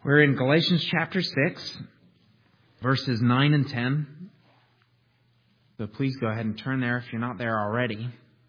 We're in Galatians chapter 6, verses 9 and 10. So please go ahead and turn there if you're not there already.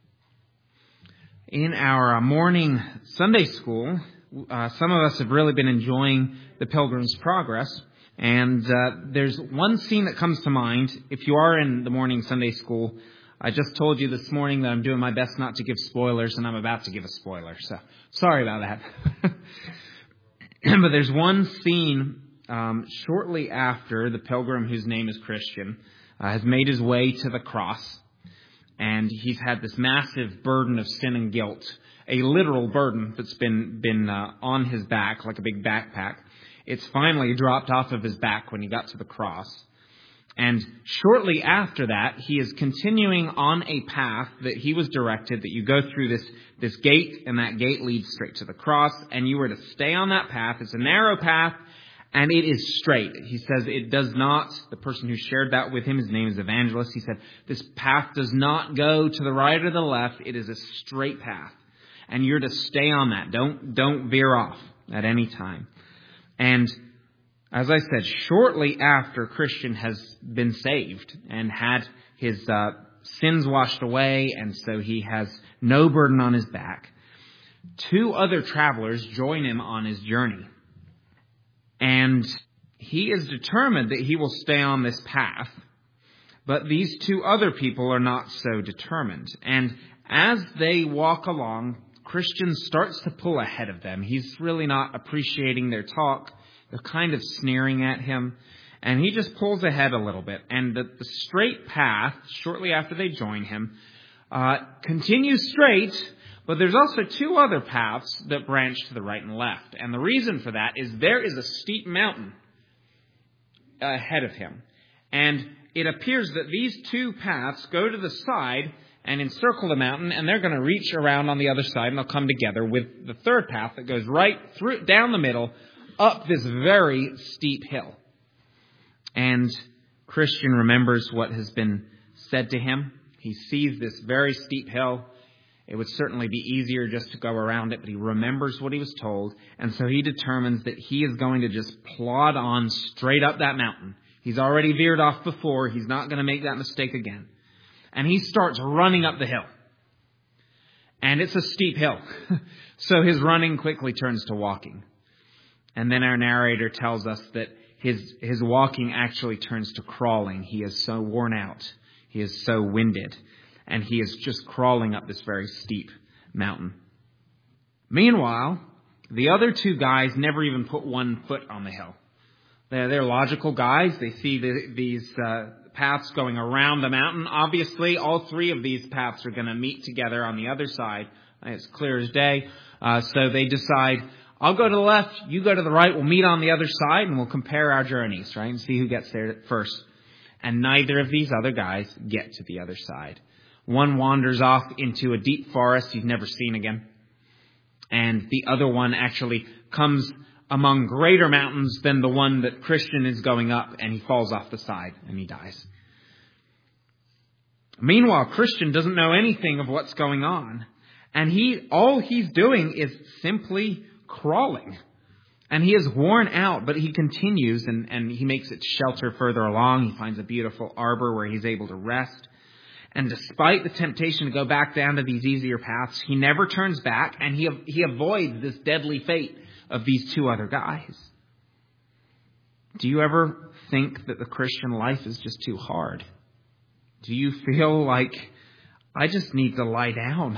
In our morning Sunday school, some of us have really been enjoying the Pilgrim's Progress. And there's one scene that comes to mind. If you are in the morning Sunday school, I just told you this morning that I'm doing my best not to give spoilers, and I'm about to give a spoiler. So sorry about that. But there's one scene shortly after the pilgrim, whose name is Christian, has made his way to the cross. And he's had this massive burden of sin and guilt, a literal burden that's been on his back, like a big backpack. It's finally dropped off of his back when he got to the cross. And shortly after that, he is continuing on a path that he was directed, that you go through this gate, and that gate leads straight to the cross, and you were to stay on that path. It's a narrow path, and it is straight. He says it does not, the person who shared that with him, his name is Evangelist, he said, this path does not go to the right or the left. It is a straight path, and you're to stay on that. Don't veer off at any time. And as I said, shortly after Christian has been saved and had his sins washed away, and so he has no burden on his back, two other travelers join him on his journey. And he is determined that he will stay on this path, but these two other people are not so determined. And as they walk along, Christian starts to pull ahead of them. He's really not appreciating their talk. They're kind of sneering at him, and he just pulls ahead a little bit. And the straight path, shortly after they join him, continues straight, but there's also two other paths that branch to the right and left. And the reason for that is there is a steep mountain ahead of him. And it appears that these two paths go to the side and encircle the mountain, and they're going to reach around on the other side, and they'll come together with the third path that goes right through, down the middle, up this very steep hill. And Christian remembers what has been said to him. He sees this very steep hill. It would certainly be easier just to go around it, but he remembers what he was told. And so he determines that he is going to just plod on straight up that mountain. He's already veered off before. He's not going to make that mistake again. And he starts running up the hill. And it's a steep hill. So his running quickly turns to walking. And then our narrator tells us that his walking actually turns to crawling. He is so worn out. He is so winded. And he is just crawling up this very steep mountain. Meanwhile, the other two guys never even put one foot on the hill. They're logical guys. They see these paths going around the mountain. Obviously, all three of these paths are going to meet together on the other side. It's clear as day. So they decide, I'll go to the left, you go to the right, we'll meet on the other side, and we'll compare our journeys, right, and see who gets there first. And neither of these other guys get to the other side. One wanders off into a deep forest he's never seen again. And the other one actually comes among greater mountains than the one that Christian is going up, and he falls off the side and he dies. Meanwhile, Christian doesn't know anything of what's going on. And all he's doing is simply crawling. And he is worn out, but he continues and he makes it shelter further along. He finds a beautiful arbor where he's able to rest. And despite the temptation to go back down to these easier paths, he never turns back, and he avoids this deadly fate of these two other guys. Do you ever think that the Christian life is just too hard? Do you feel like, I just need to lie down?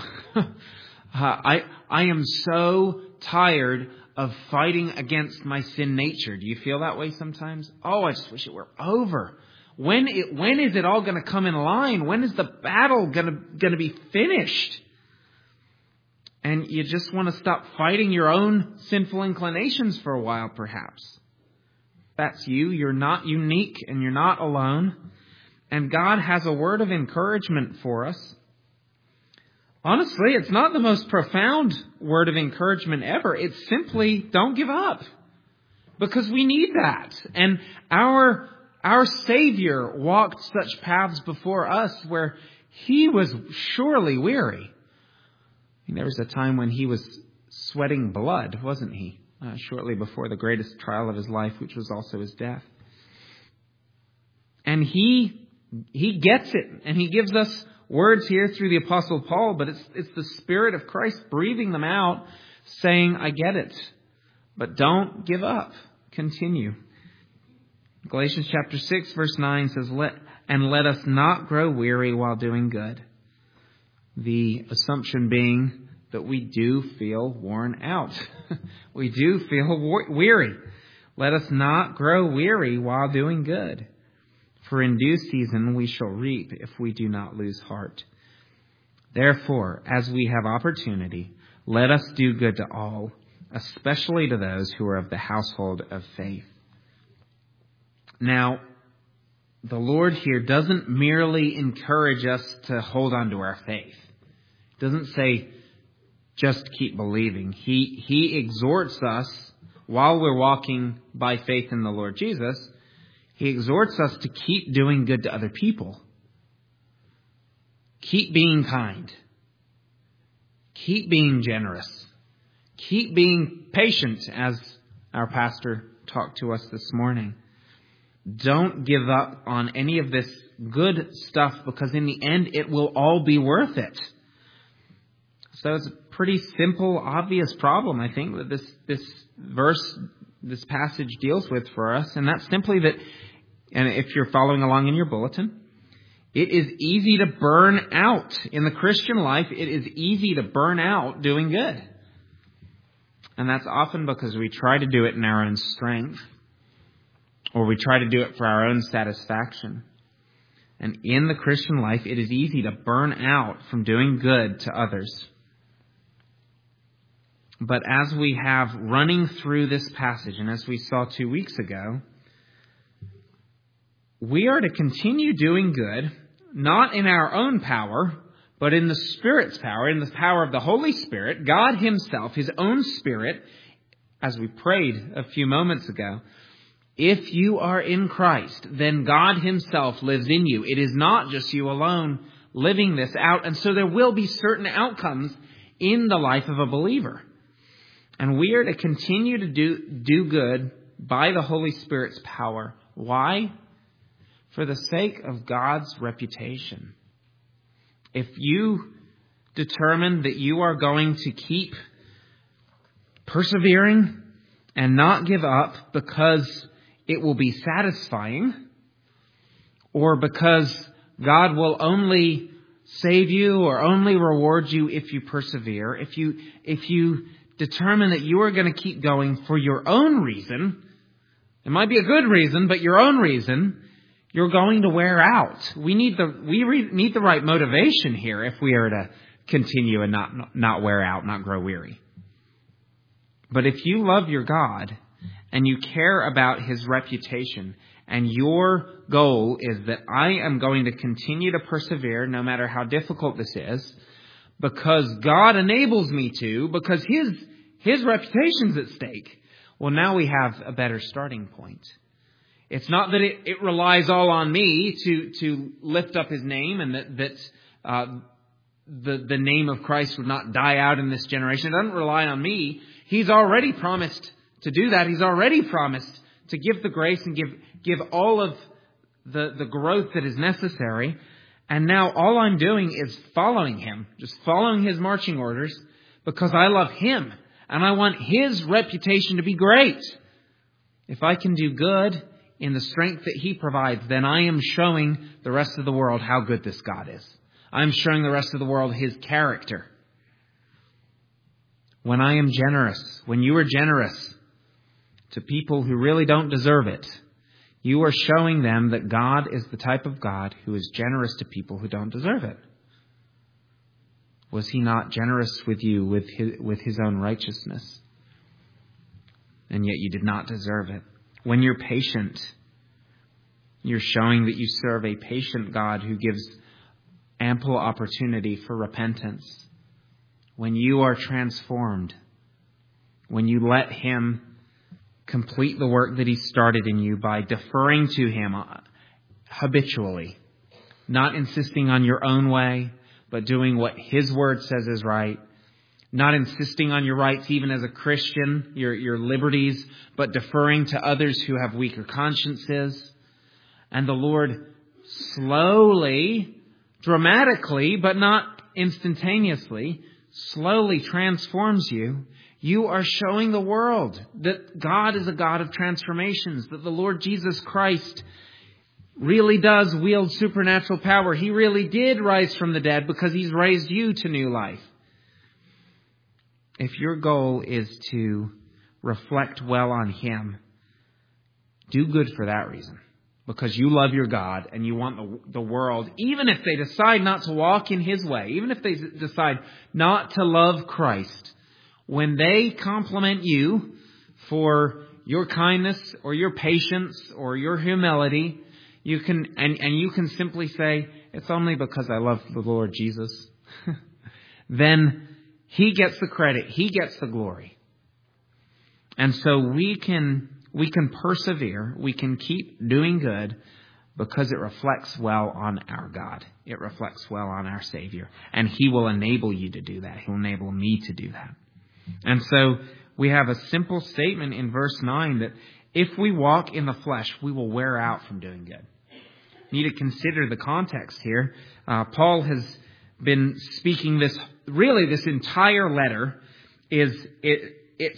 I am so tired of fighting against my sin nature. Do you feel that way sometimes? Oh, I just wish it were over. When is it all going to come in line? When is the battle going to be finished? And you just want to stop fighting your own sinful inclinations for a while, perhaps. That's you. You're not unique and you're not alone. And God has a word of encouragement for us. Honestly, it's not the most profound word of encouragement ever. It's simply, don't give up. Because we need that. And our Savior walked such paths before us where he was surely weary. There was a time when he was sweating blood, wasn't he? shortly before the greatest trial of his life, which was also his death. And he gets it, and he gives us words here through the Apostle Paul, but it's the Spirit of Christ breathing them out, saying, I get it, but don't give up. Continue. Galatians chapter 6, verse 9 says, let us not grow weary while doing good. The assumption being that we do feel worn out. We do feel weary. Let us not grow weary while doing good. For in due season we shall reap if we do not lose heart. Therefore, as we have opportunity, let us do good to all, especially to those who are of the household of faith. Now, the Lord here doesn't merely encourage us to hold on to our faith. He doesn't say, just keep believing. He exhorts us while we're walking by faith in the Lord Jesus. He exhorts us to keep doing good to other people. Keep being kind. Keep being generous. Keep being patient, as our pastor talked to us this morning. Don't give up on any of this good stuff, because in the end it will all be worth it. So it's a pretty simple, obvious problem, I think, that this passage deals with for us. And that's simply that, and if you're following along in your bulletin, it is easy to burn out. In the Christian life, it is easy to burn out doing good. And that's often because we try to do it in our own strength, or we try to do it for our own satisfaction. And in the Christian life, it is easy to burn out from doing good to others. But as we have running through this passage, and as we saw 2 weeks ago, we are to continue doing good, not in our own power, but in the Spirit's power, in the power of the Holy Spirit, God Himself, His own Spirit, as we prayed a few moments ago. If you are in Christ, then God Himself lives in you. It is not just you alone living this out. And so there will be certain outcomes in the life of a believer. And we are to continue to do good by the Holy Spirit's power. Why? For the sake of God's reputation. If you determine that you are going to keep persevering and not give up because it will be satisfying, or because God will only save you or only reward you if you persevere, if you determine that you are going to keep going for your own reason, it might be a good reason, but your own reason, you're going to wear out. We need the right motivation here if we are to continue and not wear out, not grow weary. But if you love your God and you care about His reputation, and your goal is that I am going to continue to persevere no matter how difficult this is, because God enables me to, because His reputation's at stake. Well, now we have a better starting point. It's not that it relies all on me to lift up His name, and that the name of Christ would not die out in this generation. It doesn't rely on me. He's already promised to do that. He's already promised to give the grace and give all of the growth that is necessary. And now all I'm doing is following Him, just following His marching orders, because I love Him and I want His reputation to be great. If I can do good in the strength that He provides, then I am showing the rest of the world how good this God is. I'm showing the rest of the world His character. When I am generous, when you are generous to people who really don't deserve it, you are showing them that God is the type of God who is generous to people who don't deserve it. Was He not generous with you with His own righteousness? And yet you did not deserve it. When you're patient, you're showing that you serve a patient God who gives ample opportunity for repentance. When you are transformed, when you let Him complete the work that He started in you by deferring to Him habitually, not insisting on your own way, but doing what His word says is right, not insisting on your rights even as a Christian, your liberties, but deferring to others who have weaker consciences. And the Lord slowly, dramatically, but not instantaneously, slowly transforms you. You are showing the world that God is a God of transformations, that the Lord Jesus Christ really does wield supernatural power. He really did rise from the dead because He's raised you to new life. If your goal is to reflect well on Him, do good for that reason. Because you love your God and you want the world, even if they decide not to walk in His way, even if they decide not to love Christ, when they compliment you for your kindness or your patience or your humility, you can simply say, it's only because I love the Lord Jesus. Then He gets the credit. He gets the glory. And so we can persevere. We can keep doing good because it reflects well on our God. It reflects well on our Savior. And He will enable you to do that. He'll enable me to do that. And so we have a simple statement in verse 9 that if we walk in the flesh, we will wear out from doing good. You need to consider the context here. Paul has been speaking this entire letter it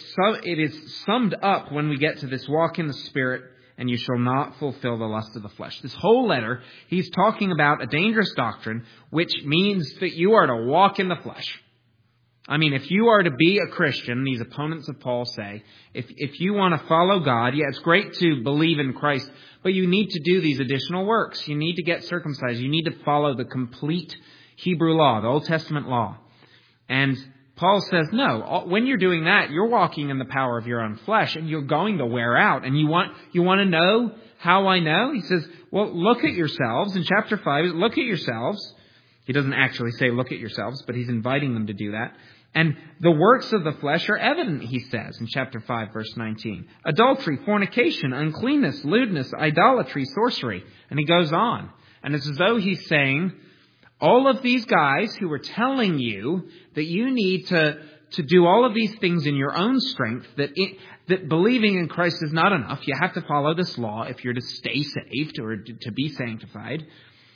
is summed up when we get to this walk in the Spirit and you shall not fulfill the lust of the flesh. This whole letter, he's talking about a dangerous doctrine, which means that you are to walk in the flesh. I mean, if you are to be a Christian, these opponents of Paul say, if you want to follow God, yeah, it's great to believe in Christ, but you need to do these additional works. You need to get circumcised. You need to follow the complete Hebrew law, the Old Testament law. And Paul says, no, when you're doing that, you're walking in the power of your own flesh and you're going to wear out. And you want to know how I know? He says, well, look at yourselves. In chapter 5, look at yourselves. He doesn't actually say look at yourselves, but he's inviting them to do that. And the works of the flesh are evident, he says in chapter 5, verse 19. Adultery, fornication, uncleanness, lewdness, idolatry, sorcery. And he goes on. And it's as though he's saying, all of these guys who are telling you that you need to do all of these things in your own strength, that believing in Christ is not enough. You have to follow this law if you're to stay saved or to be sanctified.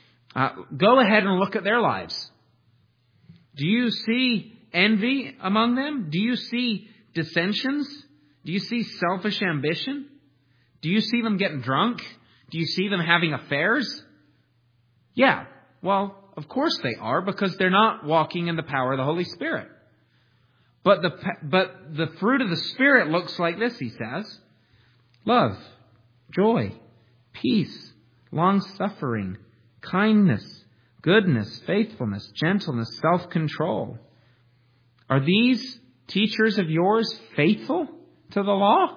Go ahead and look at their lives. Do you see envy among them? Do you see dissensions? Do you see selfish ambition? Do you see them getting drunk? Do you see them having affairs? Yeah, well, of course they are, because they're not walking in the power of the Holy Spirit. But the fruit of the Spirit looks like this, he says. Love, joy, peace, long-suffering, kindness, goodness, faithfulness, gentleness, self-control. Are these teachers of yours faithful to the law?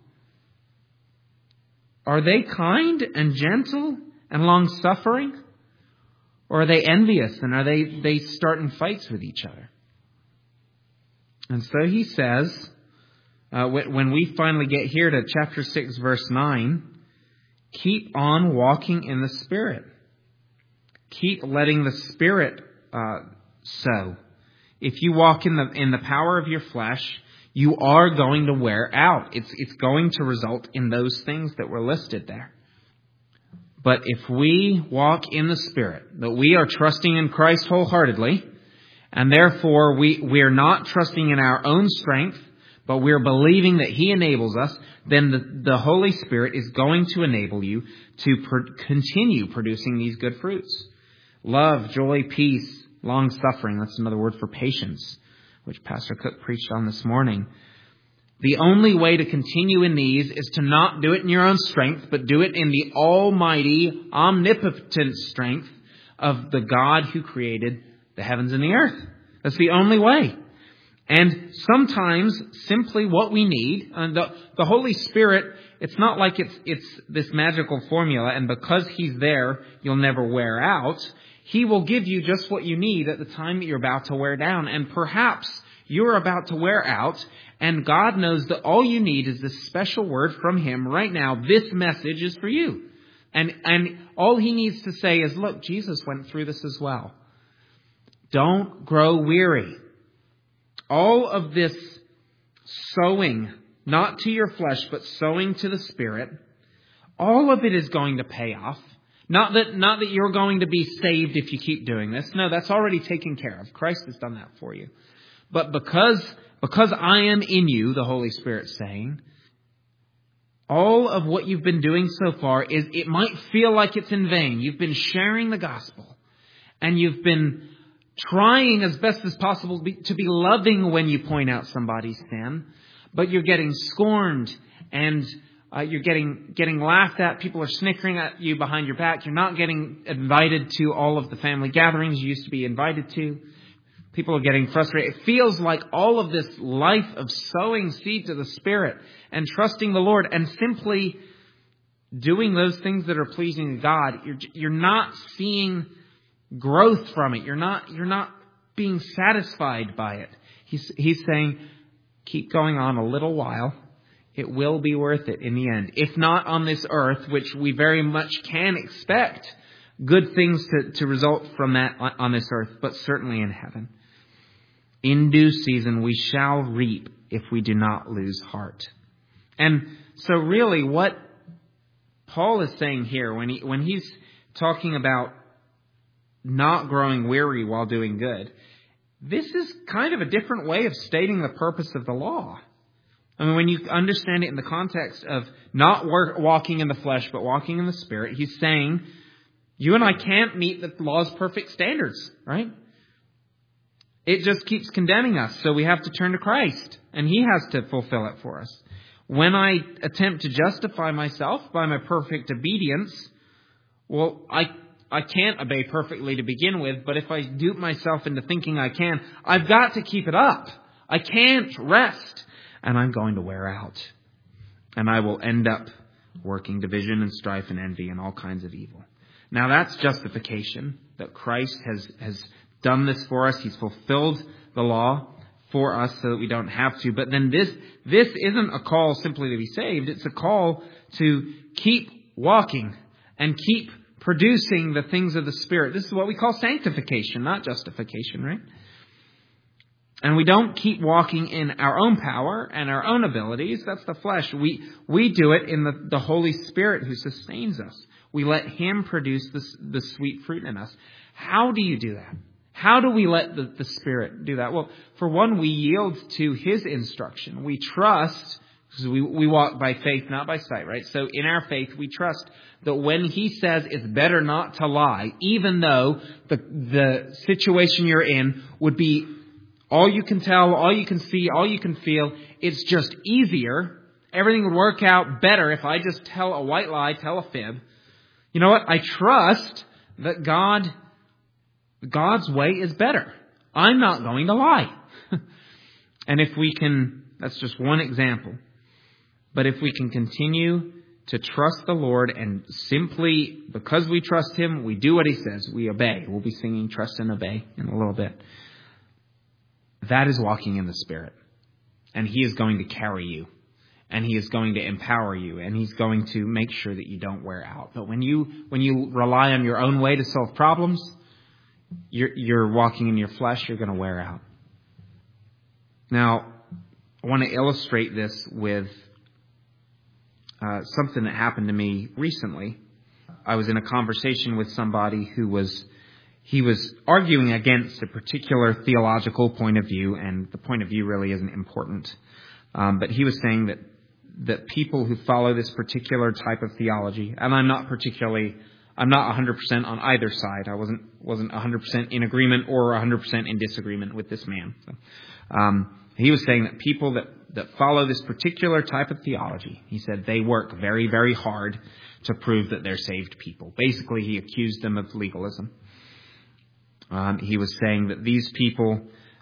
Are they kind and gentle and long-suffering? Or are they envious and are they starting fights with each other? And so he says, when we finally get here to chapter 6, verse 9, keep on walking in the Spirit. Keep letting the Spirit sow. If you walk in the power of your flesh, you are going to wear out. It's going to result in those things that were listed there. But if we walk in the Spirit, that we are trusting in Christ wholeheartedly, and therefore we are not trusting in our own strength, but we're believing that He enables us, then the Holy Spirit is going to enable you to continue producing these good fruits. Love, joy, peace, long-suffering. That's another word for patience, which Pastor Cook preached on this morning. The only way to continue in these is to not do it in your own strength, but do it in the almighty, omnipotent strength of the God who created the heavens and the earth. That's the only way. And sometimes simply what we need, the Holy Spirit, it's not like it's this magical formula, and because He's there, you'll never wear out. He will give you just what you need at the time that you're about to wear down. And perhaps you're about to wear out, and God knows that all you need is this special word from Him right now. This message is for you. And all He needs to say is, look, Jesus went through this as well. Don't grow weary. All of this sowing, not to your flesh, but sowing to the Spirit, all of it is going to pay off. Not that you're going to be saved if you keep doing this. No, that's already taken care of. Christ has done that for you. But because I am in you, the Holy Spirit's saying, all of what you've been doing so far it might feel like it's in vain. You've been sharing the gospel, and you've been trying as best as possible to be loving when you point out somebody's sin, but you're getting scorned and you're getting laughed at. People are snickering at you behind your back. You're not getting invited to all of the family gatherings you used to be invited to. People are getting frustrated. It feels like all of this life of sowing seed to the Spirit and trusting the Lord and simply doing those things that are pleasing to God, you're not seeing growth from it. You're not being satisfied by it. He's saying, keep going on a little while. It will be worth it in the end. If not on this earth, which we very much can expect good things to result from that on this earth, but certainly in heaven. In due season we shall reap if we do not lose heart. And so really what Paul is saying here when he's talking about not growing weary while doing good, this is kind of a different way of stating the purpose of the law. I mean, when you understand it in the context of not walking in the flesh, but walking in the Spirit, he's saying, you and I can't meet the law's perfect standards, right? It just keeps condemning us, so we have to turn to Christ, and He has to fulfill it for us. When I attempt to justify myself by my perfect obedience, well, I can't obey perfectly to begin with, but if I dupe myself into thinking I can, I've got to keep it up. I can't rest, and I'm going to wear out. And I will end up working division and strife and envy and all kinds of evil. Now that's justification, that Christ has done this for us. He's fulfilled the law for us so that we don't have to. But then this isn't a call simply to be saved. It's a call to keep walking and keep producing the things of the Spirit. This is what we call sanctification, not justification, right? And we don't keep walking in our own power and our own abilities. That's the flesh. We do it in the Holy Spirit who sustains us. We let Him produce the sweet fruit in us. How do you do that? How do we let the Spirit do that? Well, for one, we yield to His instruction. We trust, because we walk by faith, not by sight, right? So in our faith, we trust that when He says it's better not to lie, even though the situation you're in would be all you can tell, all you can see, all you can feel, it's just easier. Everything would work out better if I just tell a white lie, tell a fib. You know what? I trust that God's way is better. I'm not going to lie. And if we can, that's just one example. But if we can continue to trust the Lord and simply, because we trust Him, we do what He says, we obey. We'll be singing Trust and Obey in a little bit. That is walking in the Spirit. And He is going to carry you. And He is going to empower you. And He's going to make sure that you don't wear out. But when you rely on your own way to solve problems, you're walking in your flesh, you're going to wear out. Now, I want to illustrate this with something that happened to me recently. I was in a conversation with somebody he was arguing against a particular theological point of view, and the point of view really isn't important. But he was saying that people who follow this particular type of theology, and I'm not 100% on either side. I wasn't 100% in agreement or 100% in disagreement with this man. So, he was saying that people that follow this particular type of theology, he said they work very, very hard to prove that they're saved people. Basically, he accused them of legalism. He was saying that these people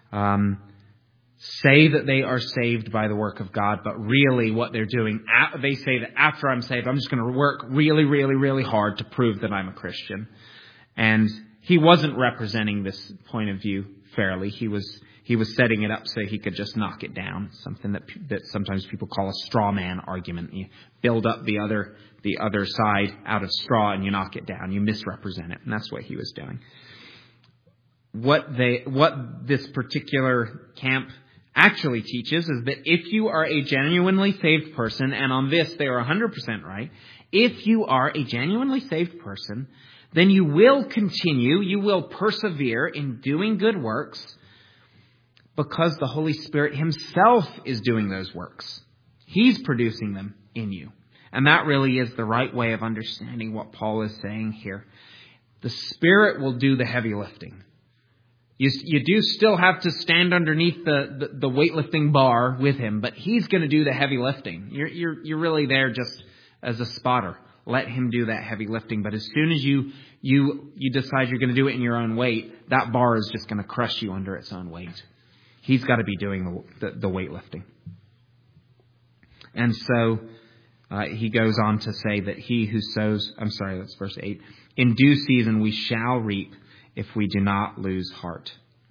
say that they are saved by the work of God, but really what they're doing, they say that after I'm saved, I'm just going to work really, really, really hard to prove that I'm a Christian. And he wasn't representing this point of view fairly. He was setting it up so he could just knock it down. Something that sometimes people call a straw man argument. You build up the other side out of straw and you knock it down. You misrepresent it. And that's what he was doing. What this particular camp actually teaches is that if you are a genuinely saved person, and on this they are 100% right, if you are a genuinely saved person, then you will continue, you will persevere in doing good works because the Holy Spirit himself is doing those works. He's producing them in you. And that really is the right way of understanding what Paul is saying here. The Spirit will do the heavy lifting. You do still have to stand underneath the weightlifting bar with him, but he's going to do the heavy lifting. You're really there just as a spotter. Let him do that heavy lifting. But as soon as you decide you're going to do it in your own weight, that bar is just going to crush you under its own weight. He's got to be doing the weightlifting. And so he goes on to say that he who sows, that's verse 8, in due season we shall reap if we do not lose heart.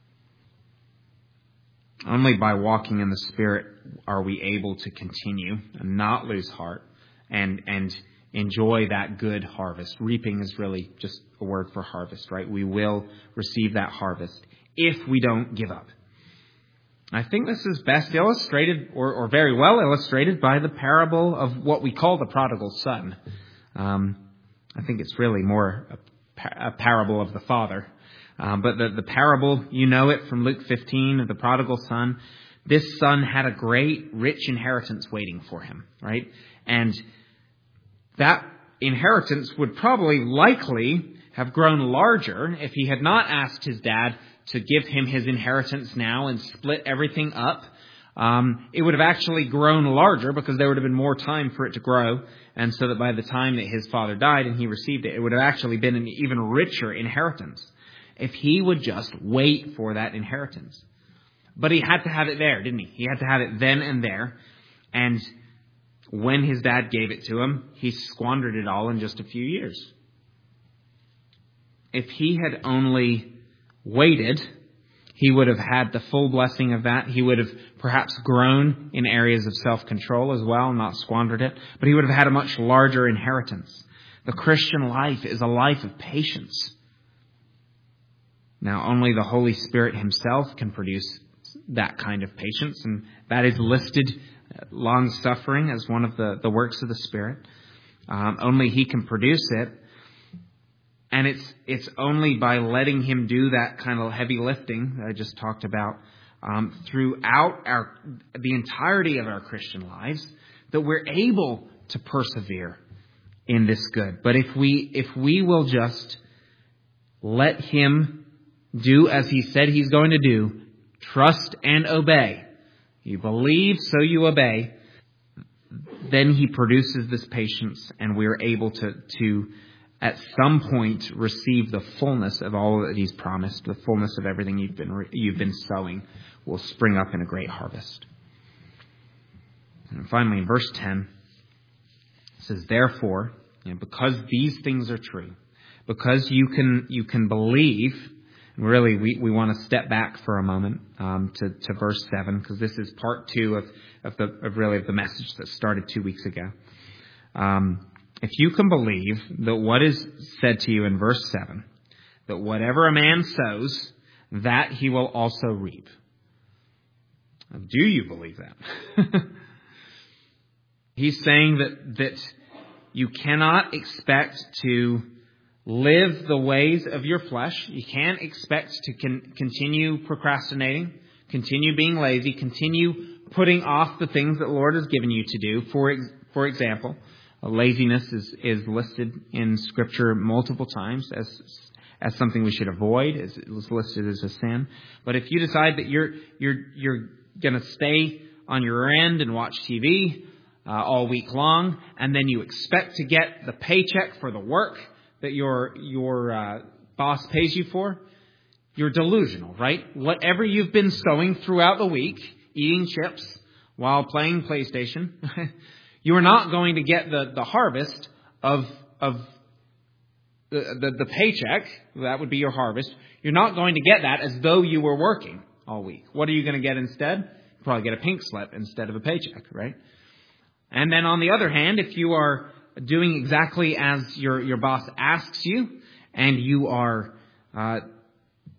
Only by walking in the Spirit are we able to continue and not lose heart and enjoy that good harvest. Reaping is really just a word for harvest, right? We will receive that harvest if we don't give up. I think this is best illustrated, or very well illustrated, by the parable of what we call the prodigal son. I think it's really more a parable of the father. But the parable, you know it from Luke 15 of the prodigal son. This son had a great, rich inheritance waiting for him, right? And that inheritance would probably likely have grown larger if he had not asked his dad to give him his inheritance now and split everything up. It would have actually grown larger because there would have been more time for it to grow. And so that by the time that his father died and he received it, it would have actually been an even richer inheritance if he would just wait for that inheritance. But he had to have it there, didn't he? He had to have it then and there. And when his dad gave it to him, he squandered it all in just a few years. If he had only waited, he would have had the full blessing of that. He would have perhaps grown in areas of self-control as well, not squandered it. But he would have had a much larger inheritance. The Christian life is a life of patience. Now, only the Holy Spirit himself can produce that kind of patience, and that is listed, long-suffering, as one of the works of the Spirit. Only he can produce it, and it's only by letting him do that kind of heavy lifting that I just talked about throughout the entirety of our Christian lives that we're able to persevere in this good. But if we will just let him do as he said he's going to do, trust and obey. You believe, so you obey. Then he produces this patience, and we're able to at some point receive the fullness of all that he's promised. The fullness of everything you've been sowing will spring up in a great harvest. And finally, in verse 10, it says, therefore, because these things are true, because you can believe. Really, we want to step back for a moment to verse 7, because this is part 2 of the message that started 2 weeks ago. If you can believe that what is said to you in verse 7, that whatever a man sows, that he will also reap. Do you believe that? He's saying that you cannot expect to live the ways of your flesh. You can't expect to continue procrastinating, continue being lazy, continue putting off the things that the Lord has given you to do. For example, laziness is listed in Scripture multiple times as something we should avoid. It was listed as a sin. But if you decide that you're going to stay on your end and watch TV all week long, and then you expect to get the paycheck for the work that your boss pays you for, you're delusional, right? Whatever you've been sowing throughout the week, eating chips while playing PlayStation, you are not going to get the harvest of the paycheck. That would be your harvest. You're not going to get that as though you were working all week. What are you going to get instead? You'll probably get a pink slip instead of a paycheck, right? And then on the other hand, if you are doing exactly as your boss asks you, and you are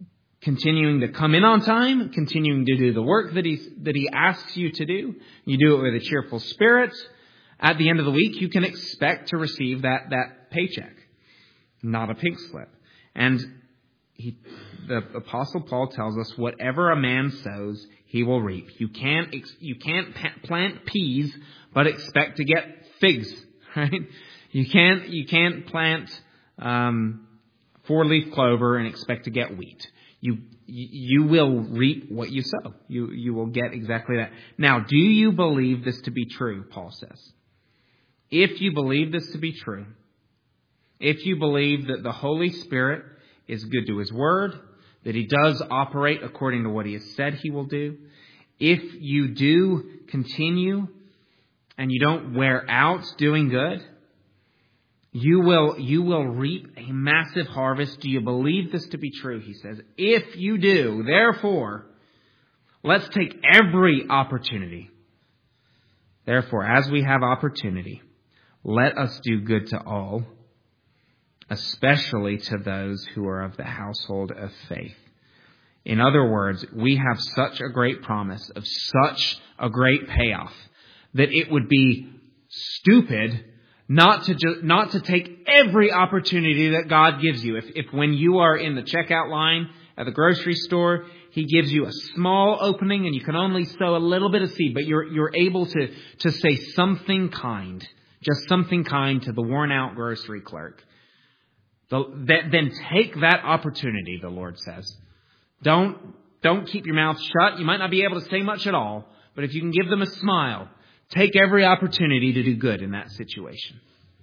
continuing to come in on time, continuing to do the work that he asks you to do. You do it with a cheerful spirit. At the end of the week, you can expect to receive that paycheck, not a pink slip. And the Apostle Paul tells us, whatever a man sows, he will reap. You can't plant peas but expect to get figs, right? You can't plant 4-leaf clover and expect to get wheat. You will reap what you sow. You will get exactly that. Now, do you believe this to be true? Paul says. If you believe this to be true, if you believe that the Holy Spirit is good to His Word, that He does operate according to what He has said He will do, if you do continue and you don't wear out doing good, you will reap a massive harvest. Do you believe this to be true? He says, if you do, therefore, let's take every opportunity. Therefore, as we have opportunity, let us do good to all, especially to those who are of the household of faith. In other words, we have such a great promise of such a great payoff that it would be stupid not to take every opportunity that God gives you. If when you are in the checkout line at the grocery store, He gives you a small opening and you can only sow a little bit of seed, but you're able to say something kind, just something kind to the worn out grocery clerk. Then take that opportunity, the Lord says. Don't keep your mouth shut. You might not be able to say much at all, but if you can give them a smile, take every opportunity to do good in that situation.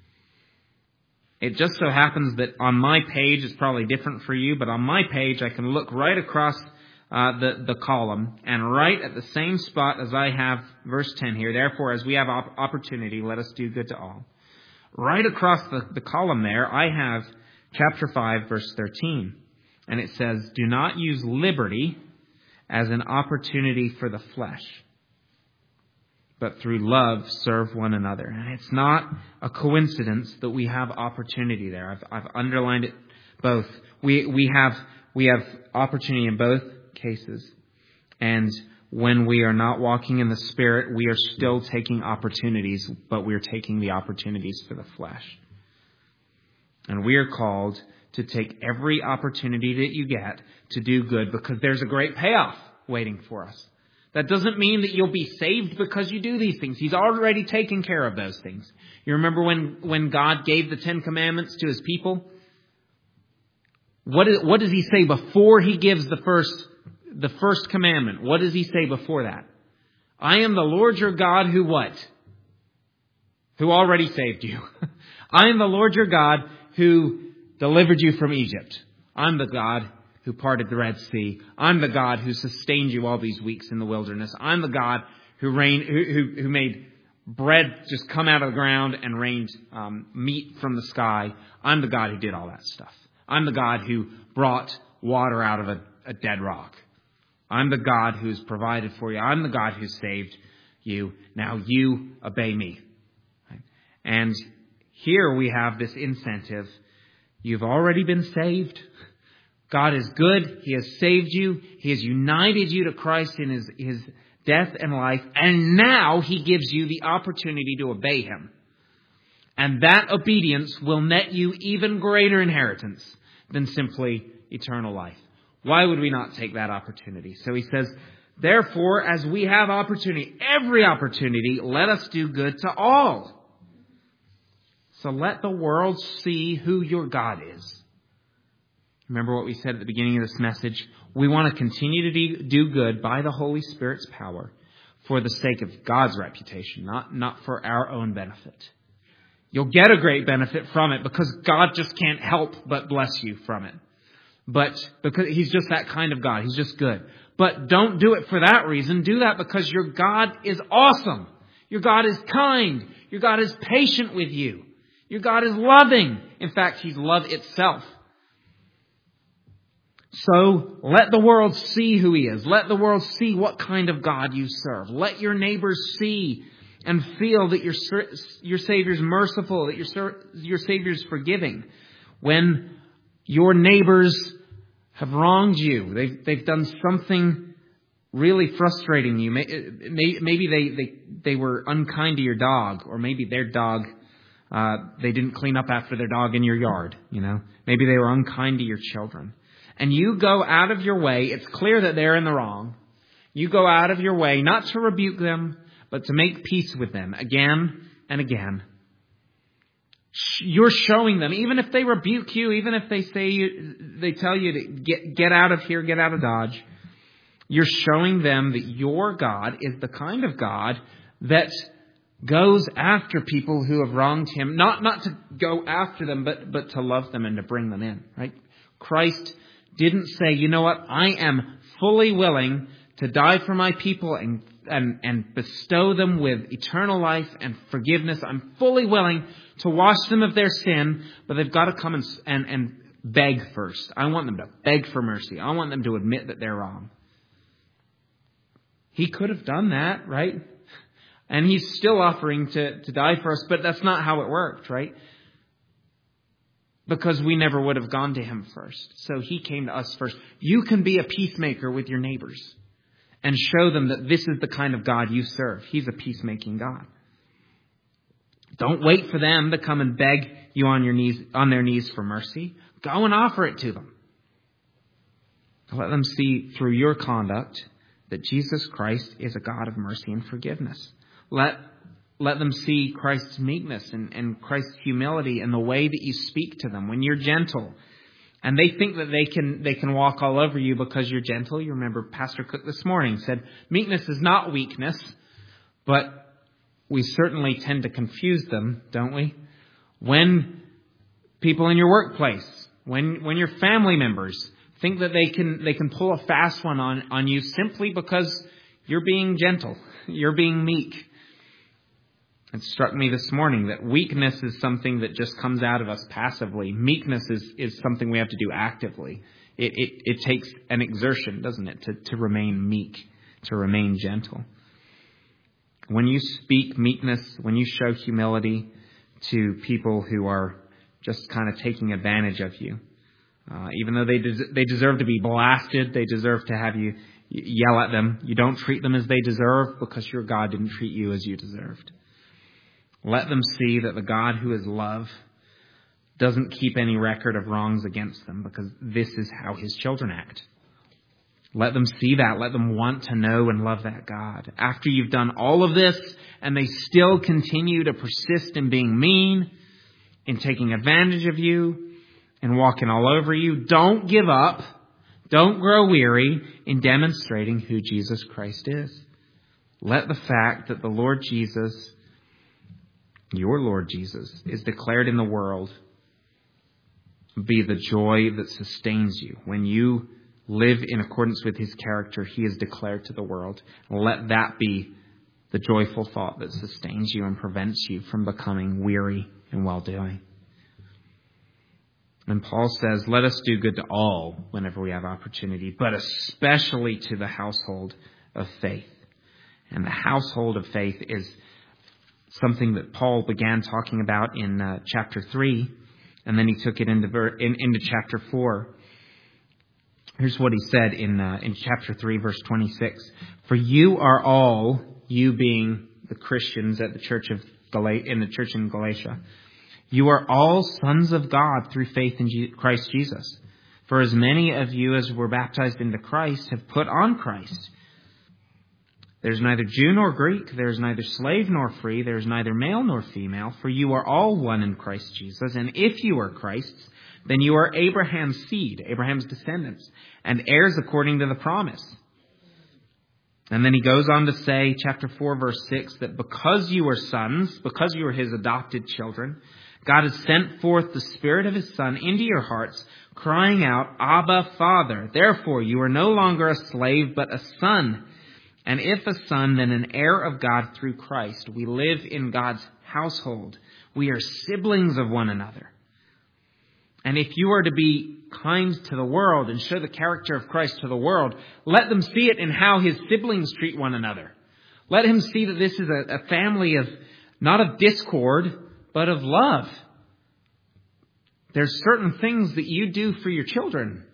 It just so happens that on my page, it's probably different for you, but on my page, I can look right across the column, and right at the same spot as I have verse 10 here, therefore, as we have opportunity, let us do good to all. Right across the column there, I have chapter 5, verse 13. And it says, do not use liberty as an opportunity for the flesh, but through love serve one another. And it's not a coincidence that we have opportunity there. I've underlined it both. We have opportunity in both cases. And when we are not walking in the Spirit, we are still taking opportunities, but we are taking the opportunities for the flesh. And we are called to take every opportunity that you get to do good, because there's a great payoff waiting for us. That doesn't mean that you'll be saved because you do these things. He's already taken care of those things. You remember when God gave the 10 Commandments to His people? What does He say before He gives the first commandment? What does He say before that? I am the Lord your God who what? Who already saved you. I am the Lord your God who delivered you from Egypt. I'm the God who parted the Red Sea. I'm the God who sustained you all these weeks in the wilderness. I'm the God who made bread just come out of the ground and rained meat from the sky. I'm the God who did all that stuff. I'm the God who brought water out of a dead rock. I'm the God who's provided for you. I'm the God who saved you. Now you obey me. And here we have this incentive. You've already been saved. God is good. He has saved you. He has united you to Christ in His death and life. And now He gives you the opportunity to obey Him. And that obedience will net you even greater inheritance than simply eternal life. Why would we not take that opportunity? So he says, therefore, as we have opportunity, every opportunity, let us do good to all. So let the world see who your God is. Remember what we said at the beginning of this message? We want to continue to do good by the Holy Spirit's power for the sake of God's reputation, not for our own benefit. You'll get a great benefit from it because God just can't help but bless you from it. But because He's just that kind of God. He's just good. But don't do it for that reason. Do that because your God is awesome. Your God is kind. Your God is patient with you. Your God is loving. In fact, He's love itself. So let the world see who He is. Let the world see what kind of God you serve. Let your neighbors see and feel that your Savior's merciful, that your Savior's forgiving. When your neighbors have wronged you. They've done something really frustrating you. Maybe they were unkind to your dog, or maybe their dog, they didn't clean up after their dog in your yard. Maybe they were unkind to your children. And you go out of your way. It's clear that they're in the wrong. You go out of your way not to rebuke them, but to make peace with them again and again. You're showing them, even if they rebuke you, even if they tell you to get out of here, get out of Dodge, you're showing them that your God is the kind of God that goes after people who have wronged him, not to go after them, but to love them and to bring them in, right? Christ didn't say, you know what, I am fully willing to die for my people and bestow them with eternal life and forgiveness. I'm fully willing to wash them of their sin, but they've got to come and beg first. I want them to beg for mercy. I want them to admit that they're wrong. He could have done that, right? And he's still offering to die for us, but that's not how it worked, right? Because we never would have gone to him first. So he came to us first. You can be a peacemaker with your neighbors and show them that this is the kind of God you serve. He's a peacemaking God. Don't wait for them to come and beg you on their knees for mercy. Go and offer it to them. Let them see through your conduct that Jesus Christ is a God of mercy and forgiveness. Let them see Christ's meekness and Christ's humility in the way that you speak to them when you're gentle. And they think that they can walk all over you because you're gentle. You remember Pastor Cook this morning said, meekness is not weakness, but we certainly tend to confuse them, don't we? When people in your workplace, when your family members think that they can pull a fast one on you simply because you're being gentle, you're being meek. It struck me this morning that weakness is something that just comes out of us passively. Meekness is something we have to do actively. It takes an exertion, doesn't it, to remain meek, to remain gentle. When you speak meekness, when you show humility to people who are just kind of taking advantage of you, even though they deserve to be blasted, they deserve to have you yell at them, you don't treat them as they deserve because your God didn't treat you as you deserved. Let them see that the God who is love doesn't keep any record of wrongs against them because this is how his children act. Let them see that. Let them want to know and love that God. After you've done all of this and they still continue to persist in being mean, in taking advantage of you, and walking all over you, don't give up. Don't grow weary in demonstrating who Jesus Christ is. Let the fact that the Lord Jesus, your Lord Jesus, is declared in the world be the joy that sustains you. When you live in accordance with his character, he is declared to the world. Let that be the joyful thought that sustains you and prevents you from becoming weary in well-doing. And Paul says, let us do good to all whenever we have opportunity, but especially to the household of faith. And the household of faith is something that Paul began talking about in chapter 3, and then he took it into chapter 4. Here's what he said in chapter 3, verse 26. For you are all, you being the Christians at the church in the church in Galatia, you are all sons of God through faith in Christ Jesus. For as many of you as were baptized into Christ have put on Christ. There's neither Jew nor Greek, there is neither slave nor free, there is neither male nor female, for you are all one in Christ Jesus. And if you are Christ's, then you are Abraham's seed, Abraham's descendants, and heirs according to the promise. And then he goes on to say, chapter 4, verse 6, that because you are sons, because you are his adopted children, God has sent forth the Spirit of his Son into your hearts, crying out, Abba, Father. Therefore, you are no longer a slave, but a son. And if a son, then an heir of God through Christ. We live in God's household. We are siblings of one another. And if you are to be kind to the world and show the character of Christ to the world, let them see it in how his siblings treat one another. Let him see that this is a family of, not of discord, but of love. There's certain things that you do for your children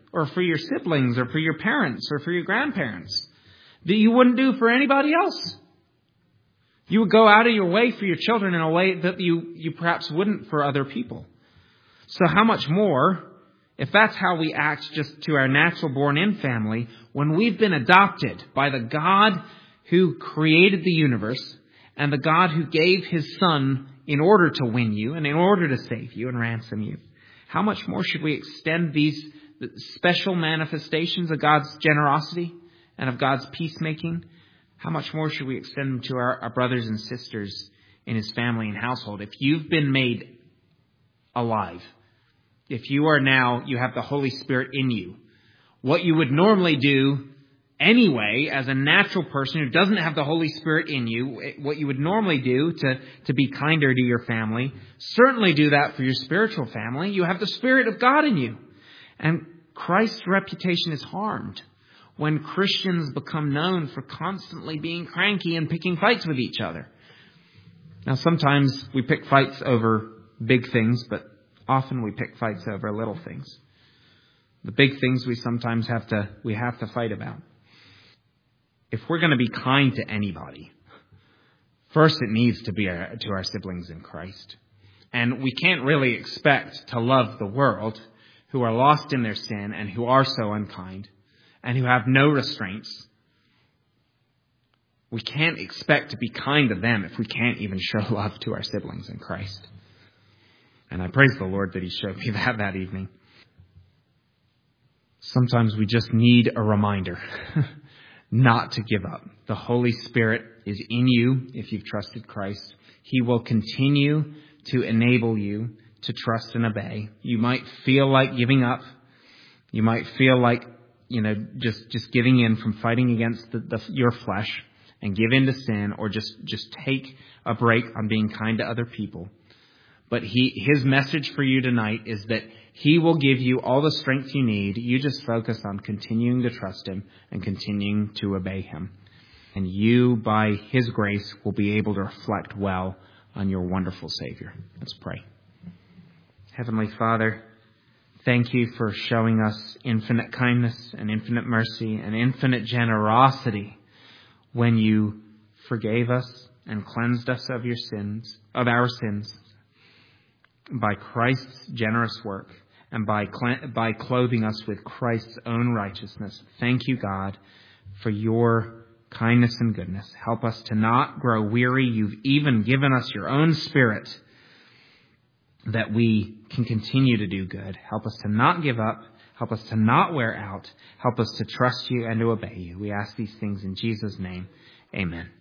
or for your siblings or for your parents or for your grandparents that you wouldn't do for anybody else. You would go out of your way for your children in a way that you perhaps wouldn't for other people. So how much more, if that's how we act just to our natural born-in family, when we've been adopted by the God who created the universe and the God who gave his Son in order to win you and in order to save you and ransom you, how much more should we extend these special manifestations of God's generosity and of God's peacemaking? How much more should we extend them to our brothers and sisters in his family and household? If you've been made alive, if you have the Holy Spirit in you, what you would normally do anyway as a natural person who doesn't have the Holy Spirit in you, what you would normally do to be kinder to your family, certainly do that for your spiritual family. You have the Spirit of God in you. And Christ's reputation is harmed when Christians become known for constantly being cranky and picking fights with each other. Now, sometimes we pick fights over big things, but often we pick fights over little things. The big things we sometimes have to fight about. If we're going to be kind to anybody, first it needs to be to our siblings in Christ. And we can't really expect to love the world who are lost in their sin and who are so unkind and who have no restraints. We can't expect to be kind to them if we can't even show love to our siblings in Christ. And I praise the Lord that he showed me that evening. Sometimes we just need a reminder not to give up. The Holy Spirit is in you if you've trusted Christ. He will continue to enable you to trust and obey. You might feel like giving up. You might feel like, just giving in from fighting against your flesh and give in to sin, or just take a break on being kind to other people. But his message for you tonight is that he will give you all the strength you need. You just focus on continuing to trust him and continuing to obey him. And you, by his grace, will be able to reflect well on your wonderful Savior. Let's pray. Heavenly Father, thank you for showing us infinite kindness and infinite mercy and infinite generosity when you forgave us and cleansed us of our sins. By Christ's generous work and by clothing us with Christ's own righteousness. Thank you, God, for your kindness and goodness. Help us to not grow weary. You've even given us your own Spirit that we can continue to do good. Help us to not give up. Help us to not wear out. Help us to trust you and to obey you. We ask these things in Jesus' name. Amen.